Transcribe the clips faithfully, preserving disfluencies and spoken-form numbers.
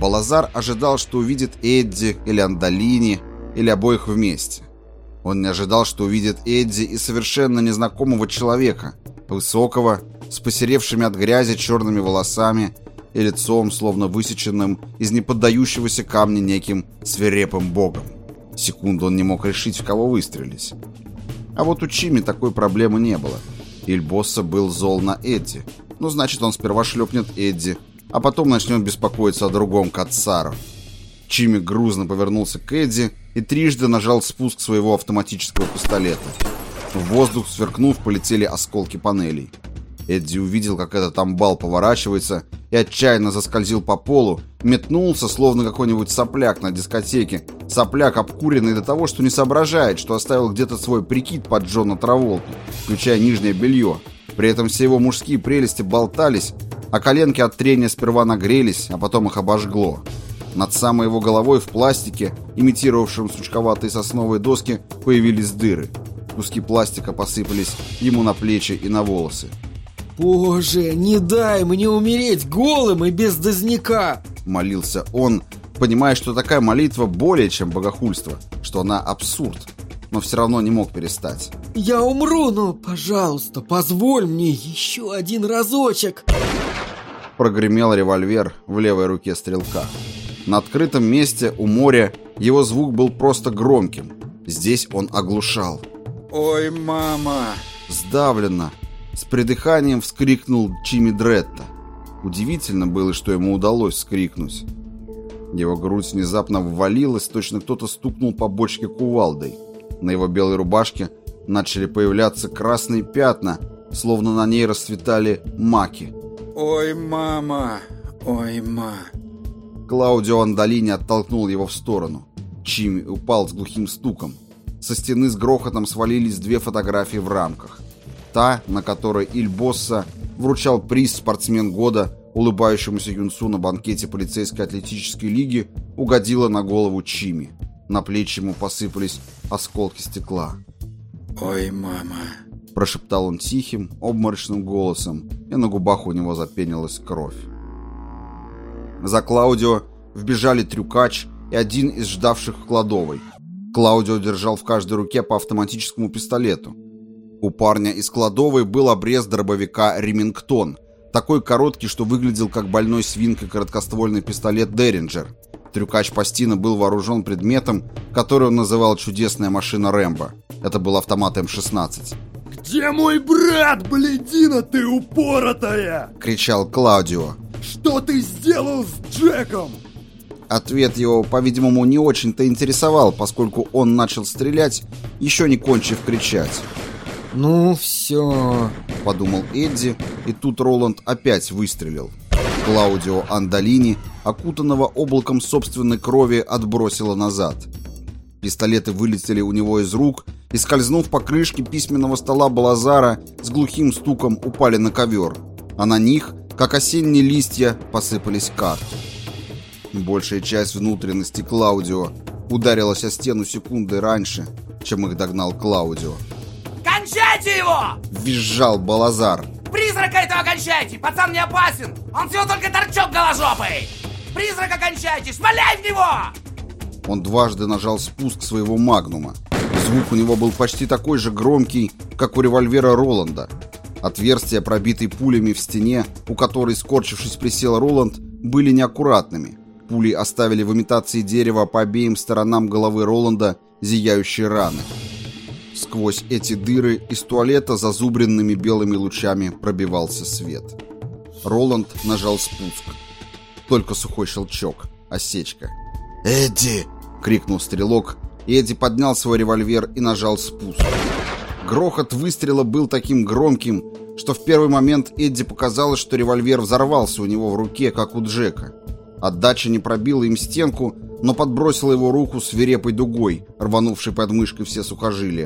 Балазар ожидал, что увидит Эдди или Андалини, или обоих вместе. Он не ожидал, что увидит Эдди и совершенно незнакомого человека, высокого, с посеревшими от грязи черными волосами и лицом, словно высеченным из неподдающегося камня неким свирепым богом. Секунду он не мог решить, в кого выстрелить. А вот у Чими такой проблемы не было. Иль Босса был зол на Эдди. Ну, значит, он сперва шлепнет Эдди, а потом начнет беспокоиться о другом Катсару. Чими грузно повернулся к Эдди и трижды нажал спуск своего автоматического пистолета. В воздух, сверкнув, полетели осколки панелей. Эдди увидел, как этот амбал поворачивается, и отчаянно заскользил по полу, метнулся, словно какой-нибудь сопляк на дискотеке. Сопляк, обкуренный до того, что не соображает, что оставил где-то свой прикид под Джона Траволту, включая нижнее белье. При этом все его мужские прелести болтались, а коленки от трения сперва нагрелись, а потом их обожгло. Над самой его головой в пластике, имитировавшем сучковатые сосновые доски, появились дыры. Куски пластика посыпались ему на плечи и на волосы. «Боже, не дай мне умереть голым и без дозняка!» — молился он, понимая, что такая молитва более чем богохульство, что она абсурд, но все равно не мог перестать. «Я умру, но, пожалуйста, позволь мне еще один разочек!» Прогремел револьвер в левой руке стрелка. На открытом месте у моря его звук был просто громким. Здесь он оглушал. «Ой, мама!» Сдавленно, с придыханием вскрикнул Чими Дретта. Удивительно было, что ему удалось вскрикнуть. Его грудь внезапно ввалилась, точно кто-то стукнул по бочке кувалдой. На его белой рубашке начали появляться красные пятна, словно на ней расцветали маки. «Ой, мама! Ой, ма!» Клаудио Андалини оттолкнул его в сторону. Чими упал с глухим стуком. Со стены с грохотом свалились две фотографии в рамках. Та, на которой Иль Босса вручал приз «Спортсмен года» улыбающемуся юнцу на банкете полицейской атлетической лиги, угодила на голову Чими. На плечи ему посыпались осколки стекла. «Ой, мама!» – прошептал он тихим, обморочным голосом, и на губах у него запенилась кровь. За Клаудио вбежали трюкач и один из ждавших в кладовой. Клаудио держал в каждой руке по автоматическому пистолету. У парня из кладовой был обрез дробовика «Ремингтон», такой короткий, что выглядел как больной свинкой короткоствольный пистолет «Деринджер». Трюкач Пастина был вооружен предметом, который он называл «чудесная машина Рэмбо». Это был автомат эм шестнадцать. «Где мой брат, блядина ты упоротая?» — кричал Клаудио. «Что ты сделал с Джеком?» Ответ его, по-видимому, не очень-то интересовал, поскольку он начал стрелять, еще не кончив кричать. «Ну все», — подумал Эдди, и тут Роланд опять выстрелил. Клаудио Андалини, окутанного облаком собственной крови, отбросило назад. Пистолеты вылетели у него из рук и, скользнув по крышке письменного стола Балазара, с глухим стуком упали на ковер, а на них, как осенние листья, посыпались карты. Большая часть внутренности Клаудио ударилась о стену секунды раньше, чем их догнал Клаудио. «Кончайте его!» — визжал Балазар. «Призрака этого кончайте! Пацан не опасен! Он всего только торчок голожопый! Призрака кончайте! Шмаляй в него!» Он дважды нажал спуск своего магнума. Звук у него был почти такой же громкий, как у револьвера Роланда. Отверстия, пробитые пулями в стене, у которой, скорчившись, присел Роланд, были неаккуратными. Пули оставили в имитации дерева по обеим сторонам головы Роланда зияющие раны. Сквозь эти дыры из туалета зазубренными белыми лучами пробивался свет. Роланд нажал спуск. Только сухой щелчок, осечка. «Эдди!» — крикнул стрелок. Эдди поднял свой револьвер и нажал спуск. Грохот выстрела был таким громким, что в первый момент Эдди показалось, что револьвер взорвался у него в руке, как у Джека. Отдача не пробила им стенку, но подбросила его руку свирепой дугой, рванувшей под мышкой все сухожилия.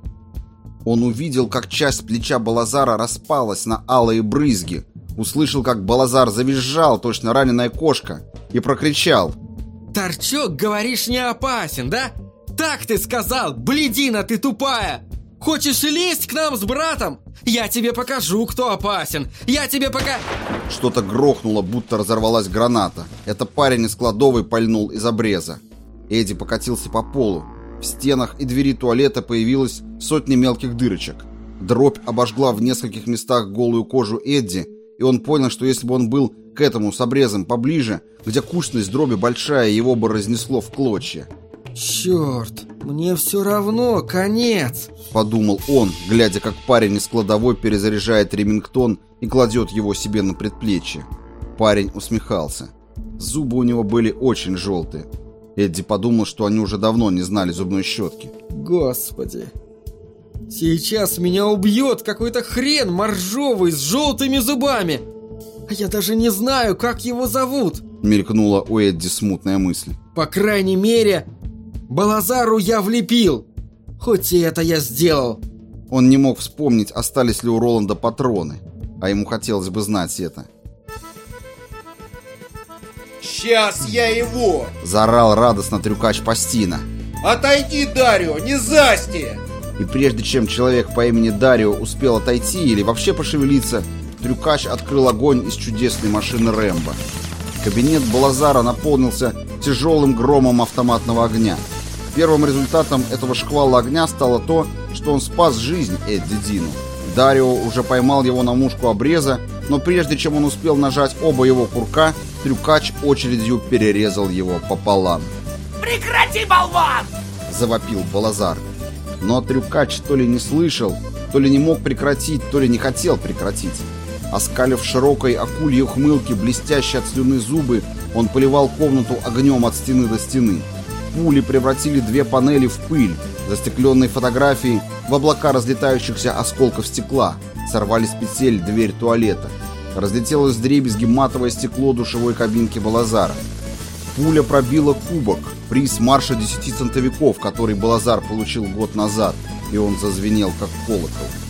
Он увидел, как часть плеча Балазара распалась на алые брызги, услышал, как Балазар завизжал, точно раненая кошка, и прокричал: «Торчок, говоришь, не опасен, да? Так ты сказал, блядина ты тупая!» Хочешь лезть к нам с братом? Я тебе покажу, кто опасен. Я тебе пока... Что-то грохнуло, будто разорвалась граната. Это парень из кладовой пальнул из обреза. Эдди покатился по полу. В стенах и двери туалета появилось сотни мелких дырочек. Дробь обожгла в нескольких местах голую кожу Эдди, и он понял, что если бы он был к этому с обрезом поближе, где кучность дроби большая, его бы разнесло в клочья. «Черт, мне все равно, конец!» — подумал он, глядя, как парень из кладовой перезаряжает ремингтон и кладет его себе на предплечье. Парень усмехался. Зубы у него были очень желтые. Эдди подумал, что они уже давно не знали зубной щетки. «Господи! Сейчас меня убьет какой-то хрен моржовый с желтыми зубами! А я даже не знаю, как его зовут!» — мелькнула у Эдди смутная мысль. «По крайней мере, Балазару я влепил! Хоть и это я сделал!» Он не мог вспомнить, остались ли у Роланда патроны, а ему хотелось бы знать это. «Сейчас я его!» — заорал радостно трюкач Пастина. «Отойди, Дарио, не засти!» И прежде чем человек по имени Дарио успел отойти или вообще пошевелиться, трюкач открыл огонь из чудесной машины Рэмбо. Кабинет Балазара наполнился тяжелым громом автоматного огня. Первым результатом этого шквала огня стало то, что он спас жизнь Эдди Дину. Дарио уже поймал его на мушку обреза, но прежде чем он успел нажать оба его курка, трюкач очередью перерезал его пополам. Прекрати, болван! — завопил Балазар. Но трюкач то ли не слышал, то ли не мог прекратить, то ли не хотел прекратить. Оскалив широкой акульей ухмылки блестящие от слюны зубы, он поливал комнату огнем от стены до стены. Пули превратили две панели в пыль, застекленные фотографии в облака разлетающихся осколков стекла, сорвали с петель дверь туалета. Разлетелось вдребезги матовое стекло душевой кабинки Балазара. Пуля пробила кубок, приз марша десяти центовиков, который Балазар получил год назад, и он зазвенел, как колокол.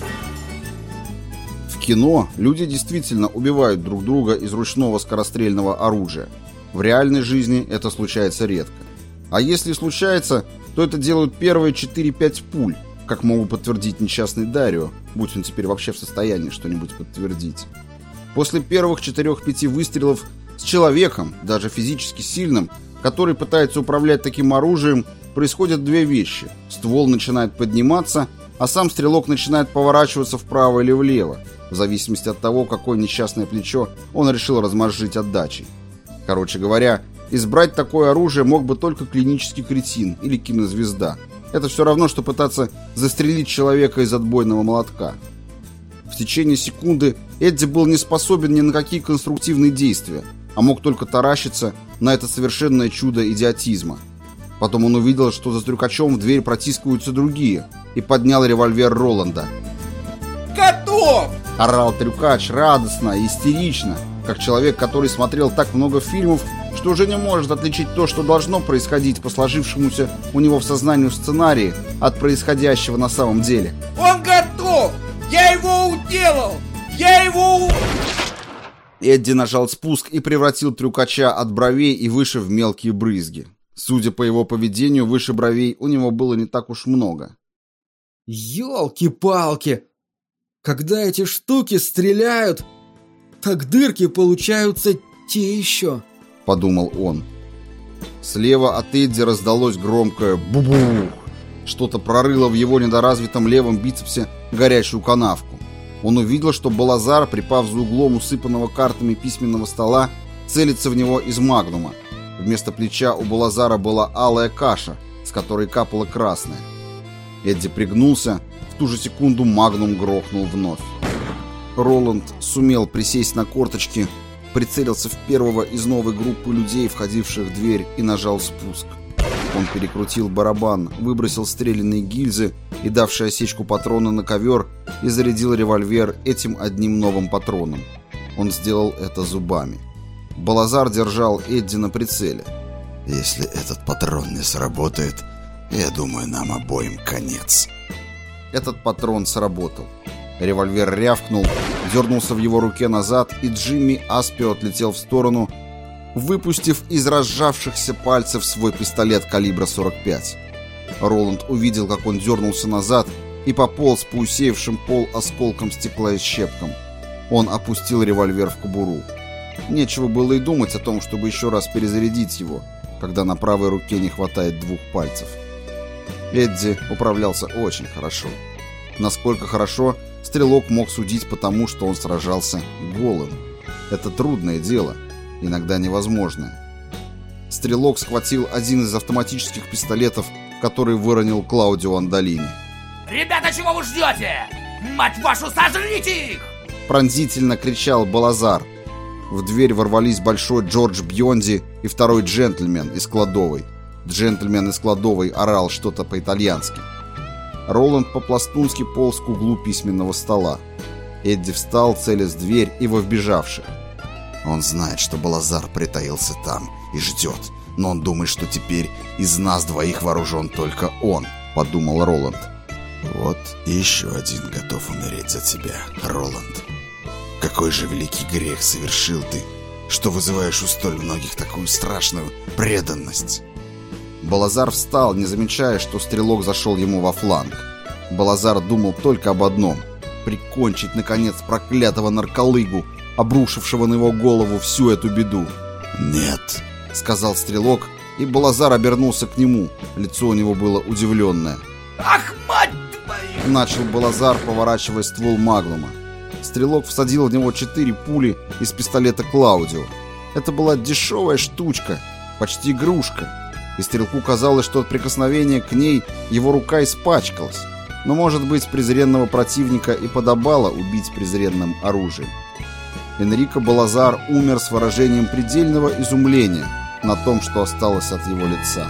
В кино люди действительно убивают друг друга из ручного скорострельного оружия. В реальной жизни это случается редко. А если случается, то это делают первые четыре-пять пуль, как могут подтвердить несчастный Дарио, будь он теперь вообще в состоянии что-нибудь подтвердить. После первых четырех-пяти выстрелов с человеком, даже физически сильным, который пытается управлять таким оружием, происходят две вещи. Ствол начинает подниматься, а сам стрелок начинает поворачиваться вправо или влево, в зависимости от того, какое несчастное плечо он решил размозжить отдачей. Короче говоря, избрать такое оружие мог бы только клинический кретин или кинозвезда. Это все равно, что пытаться застрелить человека из отбойного молотка. В течение секунды Эдди был не способен ни на какие конструктивные действия, а мог только таращиться на это совершенное чудо идиотизма. Потом он увидел, что за трюкачом в дверь протискиваются другие, и поднял револьвер Роланда. «Готов!» — орал трюкач радостно и истерично, как человек, который смотрел так много фильмов, что уже не может отличить то, что должно происходить по сложившемуся у него в сознании сценарии, от происходящего на самом деле. «Он готов! Я его уделал! Я его...» Эдди нажал спуск и превратил трюкача от бровей и выше в мелкие брызги. Судя по его поведению, выше бровей у него было не так уж много. «Елки-палки! Когда эти штуки стреляют, так дырки получаются те еще!» — подумал он. Слева от Эдди раздалось громкое «бу-бух». Что-то прорыло в его недоразвитом левом бицепсе горячую канавку. Он увидел, что Балазар, припав за углом усыпанного картами письменного стола, целится в него из магнума. Вместо плеча у Балазара была алая каша, с которой капала красная. Эдди пригнулся, в ту же секунду магнум грохнул вновь. Роланд сумел присесть на корточки, прицелился в первого из новой группы людей, входивших в дверь, и нажал спуск. Он перекрутил барабан, выбросил стрелянные гильзы и давший осечку патрона на ковер, и зарядил револьвер этим одним новым патроном. Он сделал это зубами. Балазар держал Эдди на прицеле. «Если этот патрон не сработает, я думаю, нам обоим конец». Этот патрон сработал. Револьвер рявкнул, дернулся в его руке назад, и Джимми Аспио отлетел в сторону, выпустив из разжавшихся пальцев свой пистолет калибра сорок пять. Роланд увидел, как он дернулся назад и пополз по усеявшим пол осколкам стекла и щепкам. Он опустил револьвер в кобуру. Нечего было и думать о том, чтобы еще раз перезарядить его, когда на правой руке не хватает двух пальцев. Эдди управлялся очень хорошо. Насколько хорошо, стрелок мог судить по тому, что он сражался голым. Это трудное дело, иногда невозможное. Стрелок схватил один из автоматических пистолетов, который выронил Клаудио Андалини. Ребята, чего вы ждете? Мать вашу, сожрите их! Пронзительно кричал Балазар. В дверь ворвались большой Джордж Бьонди и второй джентльмен из кладовой. Джентльмен из кладовой орал что-то по-итальянски. Роланд по-пластунски полз к углу письменного стола. Эдди встал, целясь в дверь и во вбежавших. Он знает, что Балазар притаился там и ждет, но он думает, что теперь из нас двоих вооружен только он, подумал Роланд. Вот и еще один готов умереть за тебя, Роланд. Какой же великий грех совершил ты, что вызываешь у столь многих такую страшную преданность? Балазар встал, не замечая, что стрелок зашел ему во фланг. Балазар думал только об одном — прикончить, наконец, проклятого нарколыгу, обрушившего на его голову всю эту беду. «Нет», — сказал стрелок, и Балазар обернулся к нему. Лицо у него было удивленное. Ах, мать твою! Начал Балазар, поворачивая ствол Маглума. Стрелок всадил в него четыре пули из пистолета Клаудио. Это была дешевая штучка, почти игрушка. И стрелку казалось, что от прикосновения к ней его рука испачкалась. Но, может быть, презренного противника и подобало убить презренным оружием. Энрико Балазар умер с выражением предельного изумления на том, что осталось от его лица.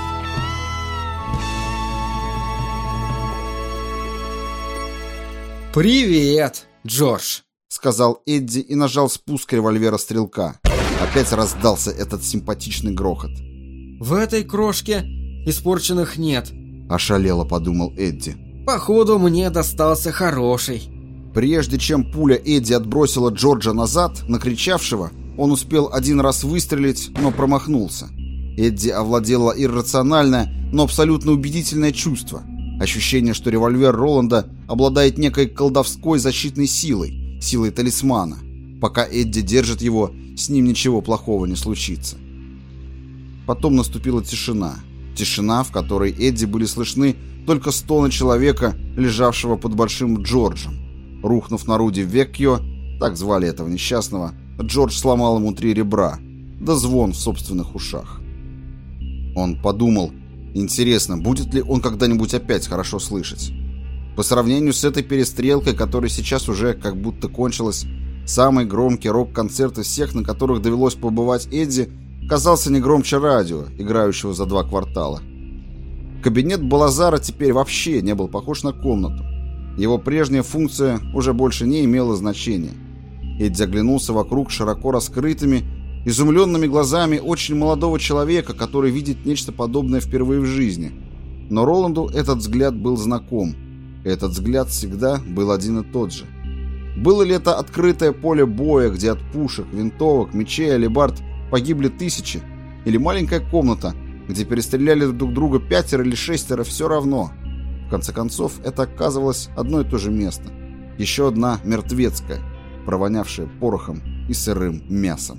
«Привет, Джордж!» — сказал Эдди и нажал спуск револьвера стрелка. Опять раздался этот симпатичный грохот. «В этой крошке испорченных нет», — ошалело подумал Эдди. «Походу, мне достался хороший». Прежде чем пуля Эдди отбросила Джорджа назад, накричавшего, он успел один раз выстрелить, но промахнулся. Эдди овладело иррациональное, но абсолютно убедительное чувство. Ощущение, что револьвер Роланда обладает некой колдовской защитной силой, силой талисмана. Пока Эдди держит его, с ним ничего плохого не случится. Потом наступила тишина. Тишина, в которой Эдди были слышны только стоны человека, лежавшего под Большим Джорджем. Рухнув на Руди Веккио, так звали этого несчастного, Джордж сломал ему три ребра, да звон в собственных ушах. Он подумал, интересно, будет ли он когда-нибудь опять хорошо слышать. По сравнению с этой перестрелкой, которая сейчас уже как будто кончилась, самый громкий рок-концерт из всех, на которых довелось побывать Эдди, казался не громче радио, играющего за два квартала. Кабинет Балазара теперь вообще не был похож на комнату. Его прежняя функция уже больше не имела значения. Эдди оглянулся вокруг широко раскрытыми, изумленными глазами очень молодого человека, который видит нечто подобное впервые в жизни. Но Роланду этот взгляд был знаком. Этот взгляд всегда был один и тот же. Было ли это открытое поле боя, где от пушек, винтовок, мечей, алебард погибли тысячи, или маленькая комната, где перестреляли друг друга пятеро или шестеро, все равно. В конце концов, это оказывалось одно и то же место. Еще одна мертвецкая, провонявшая порохом и сырым мясом.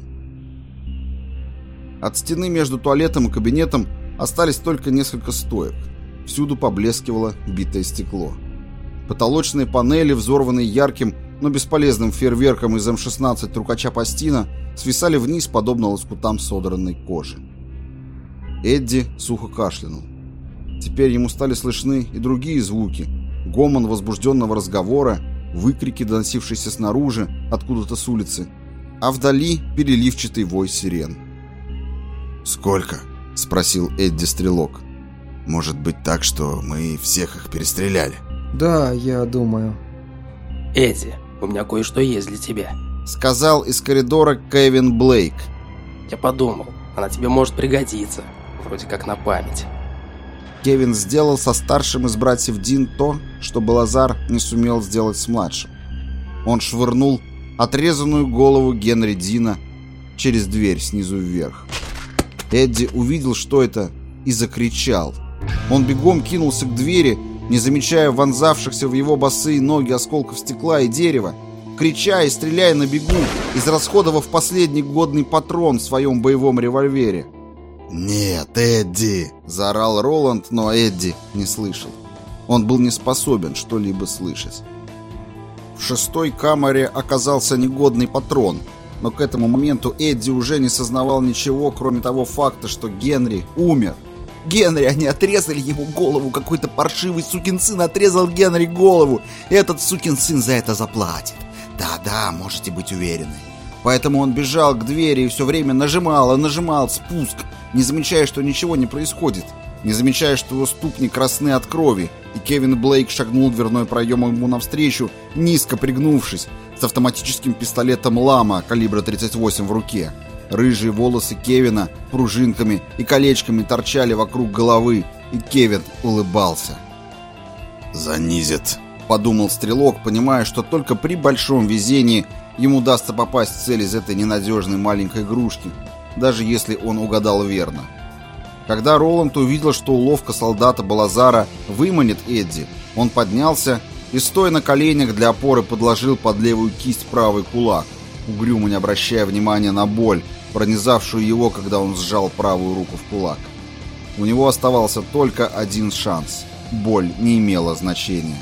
От стены между туалетом и кабинетом остались только несколько стоек. Всюду поблескивало битое стекло. Потолочные панели, взорванные ярким, но бесполезным фейерверком из эм шестнадцать трукача Пастина, свисали вниз, подобно лоскутам содранной кожи. Эдди сухо кашлянул. Теперь ему стали слышны и другие звуки. Гомон возбужденного разговора, выкрики, доносившиеся снаружи, откуда-то с улицы, а вдали переливчатый вой сирен. «Сколько?» — спросил Эдди стрелок. «Может быть так, что мы всех их перестреляли?» «Да, я думаю». «Эдди, у меня кое-что есть для тебя», — сказал из коридора Кевин Блейк. «Я подумал, она тебе может пригодиться, вроде как на память». Кевин сделал со старшим из братьев Дин то, что Балазар не сумел сделать с младшим. Он швырнул отрезанную голову Генри Дина через дверь снизу вверх. Эдди увидел, что это, и закричал. Он бегом кинулся к двери, не замечая вонзавшихся в его босые ноги осколков стекла и дерева, крича и стреляя на бегу, израсходовав последний годный патрон в своем боевом револьвере. «Нет, Эдди!» – заорал Роланд, но Эдди не слышал. Он был не способен что-либо слышать. В шестой камере оказался негодный патрон, но к этому моменту Эдди уже не сознавал ничего, кроме того факта, что Генри умер. Генри, они отрезали ему голову, какой-то паршивый сукин сын отрезал Генри голову. Этот сукин сын за это заплатит. Да-да, можете быть уверены. Поэтому он бежал к двери и все время нажимал и нажимал спуск, не замечая, что ничего не происходит, не замечая, что его ступни красны от крови, и Кевин Блейк шагнул в дверной проем ему навстречу, низко пригнувшись, с автоматическим пистолетом «Лама» калибра тридцать восемь в руке. Рыжие волосы Кевина пружинками и колечками торчали вокруг головы, и Кевин улыбался. «Занизит», — подумал стрелок, понимая, что только при большом везении ему удастся попасть в цель из этой ненадежной маленькой игрушки, даже если он угадал верно. Когда Роланд увидел, что уловка солдата Балазара выманит Эдди, он поднялся и, стоя на коленях для опоры, подложил под левую кисть правый кулак, угрюмо не обращая внимания на боль, пронизавшую его, когда он сжал правую руку в кулак. У него оставался только один шанс. Боль не имела значения.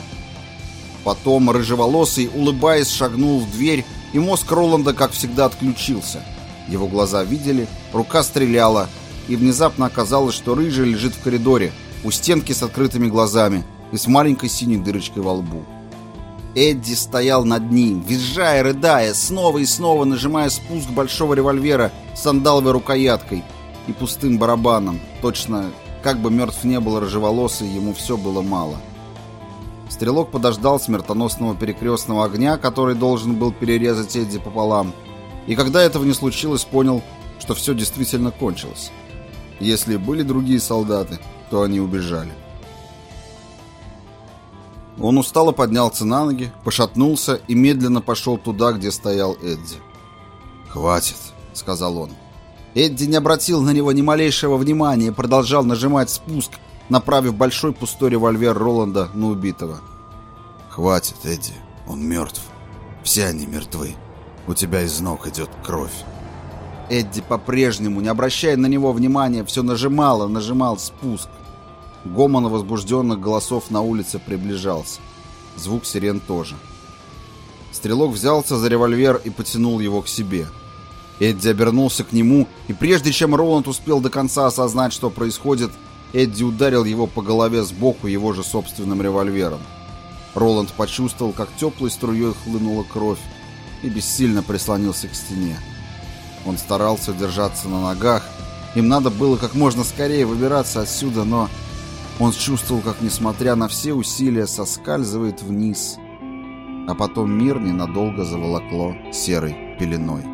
Потом рыжеволосый, улыбаясь, шагнул в дверь, и мозг Роланда, как всегда, отключился. Его глаза видели, рука стреляла, и внезапно оказалось, что рыжий лежит в коридоре, у стенки с открытыми глазами и с маленькой синей дырочкой во лбу. Эдди стоял над ним, визжая, рыдая, снова и снова нажимая спуск большого револьвера с сандаловой рукояткой и пустым барабаном. Точно, как бы мертв не был рыжеволосый, ему все было мало. Стрелок подождал смертоносного перекрестного огня, который должен был перерезать Эдди пополам, и когда этого не случилось, понял, что все действительно кончилось. Если были другие солдаты, то они убежали. Он устало поднялся на ноги, пошатнулся и медленно пошел туда, где стоял Эдди. «Хватит», — сказал он. Эдди не обратил на него ни малейшего внимания и продолжал нажимать спуск, направив большой пустой револьвер Роланда на убитого. «Хватит, Эдди, он мертв. Все они мертвы. У тебя из ног идет кровь». Эдди по-прежнему, не обращая на него внимания, все нажимал и нажимал спуск. Гомон возбужденных голосов на улице приближался. Звук сирен тоже. Стрелок взялся за револьвер и потянул его к себе. Эдди обернулся к нему, и прежде чем Роланд успел до конца осознать, что происходит, Эдди ударил его по голове сбоку его же собственным револьвером. Роланд почувствовал, как теплой струей хлынула кровь, и бессильно прислонился к стене. Он старался держаться на ногах, им надо было как можно скорее выбираться отсюда, но он чувствовал, как, несмотря на все усилия, соскальзывает вниз, а потом мир ненадолго заволокло серой пеленой.